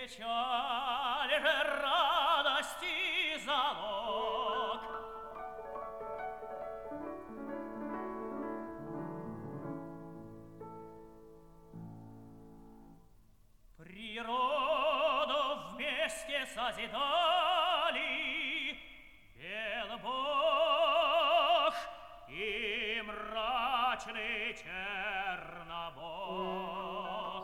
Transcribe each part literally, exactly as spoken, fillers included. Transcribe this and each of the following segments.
Печаль же радости залог. Природу вместе созидали бел Бог и мрачный Чернобог.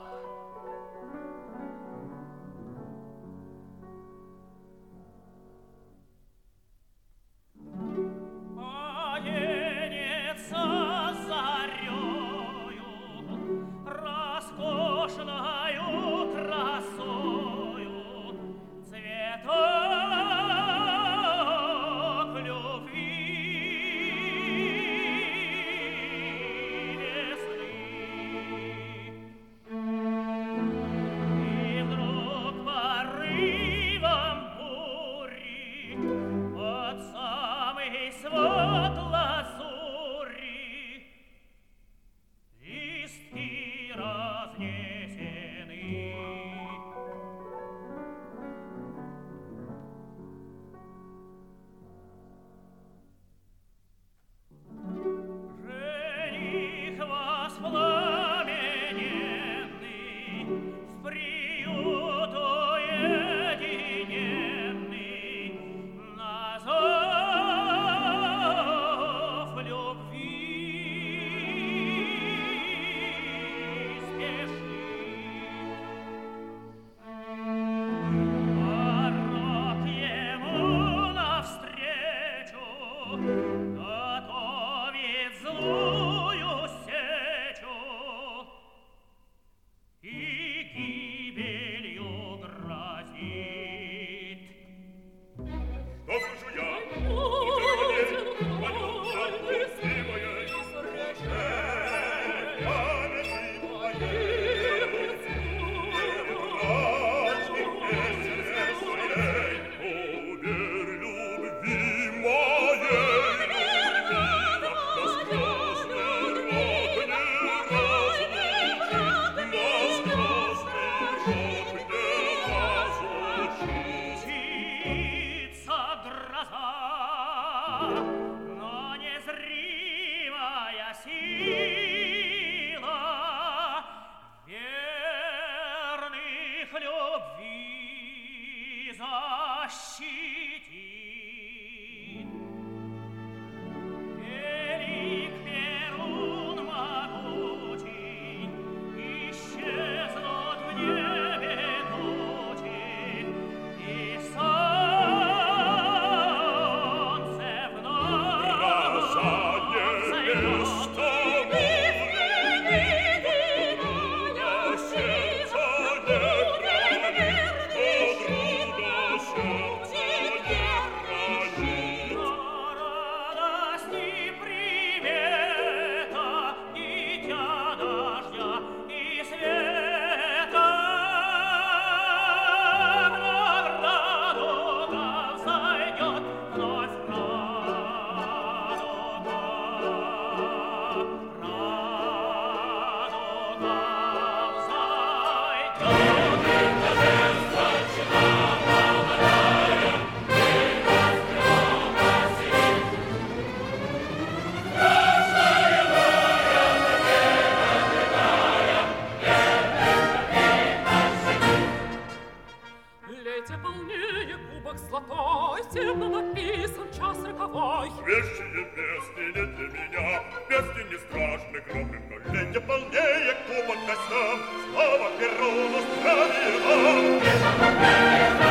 Оденется зарею роскошною красою цветок любви весны. И вдруг порывом бури под самый свод лазури листки разнесены. Жених воспламененный, в приют уединенный, на зов любви спешит. Порог ему навстречу готовит злую сечу и гибелью грозит. Что слышу я? Утро полет, полет, сивая душа, памяти моей, мрачных песен своей, убер любви моей, любви, воскресный рок не разлучит, воскресный рок не разлучит. Мчится гроза, но незримая сила верных любви защитит. Велик Перун могучий, исчезнут в небе тучи, и солнце вновь взойдет. Радости примета, дитя дождя и света, вновь радуга взойдет, вновь радуга, радуга Лейте полнее кубок золотой, Стебном написан час роковой. Свежие песни не для меня, песни не страшны громным, но лейте полнее кубок гостям, слава Перуну, здравия вам!